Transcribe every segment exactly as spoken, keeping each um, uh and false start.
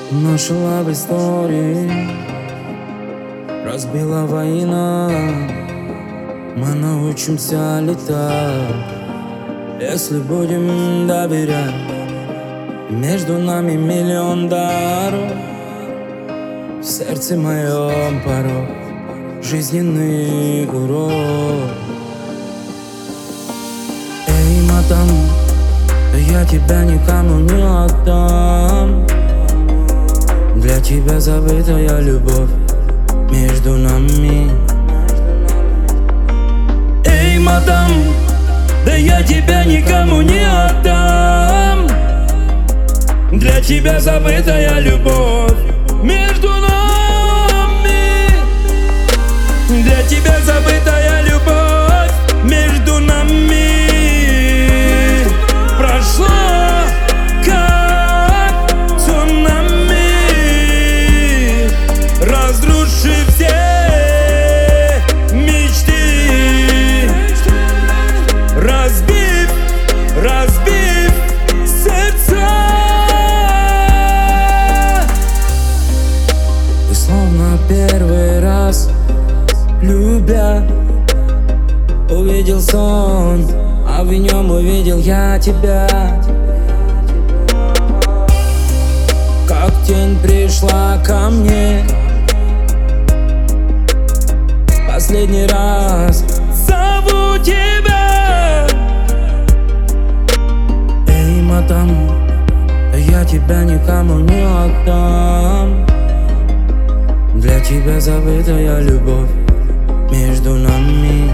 Наша лав истории разбила война. Мы научимся летать, если будем доверять. Между нами миллион дорог, в сердце моем порог, жизненный урок. Эй, мадам, я тебя никому не отдам. Для тебя забытая любовь между нами. Эй, мадам, да я тебя никому не отдам. Для тебя забытая любовь между нами. Для тебя забытая любовь между нами. Прошла как цунами, разрушив все мечты, разбив, разбив сердца. И словно первый раз любя, увидел сон, а в нем увидел я тебя. Как тень пришла ко мне, последний раз зову тебя. Эй, мадам, я тебя никому не отдам. Для тебя забытая любовь между нами.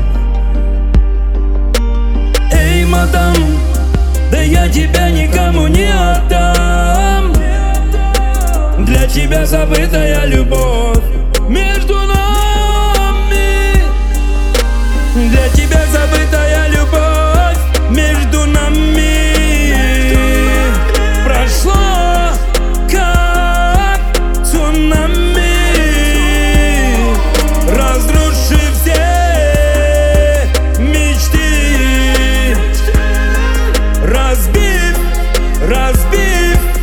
Эй, мадам, да я тебя никому не отдам. Для тебя забытая любовь между нами. Для тебя забытая любовь между нами. Прошла как цунами, разрушив все мечты, разбив, разбив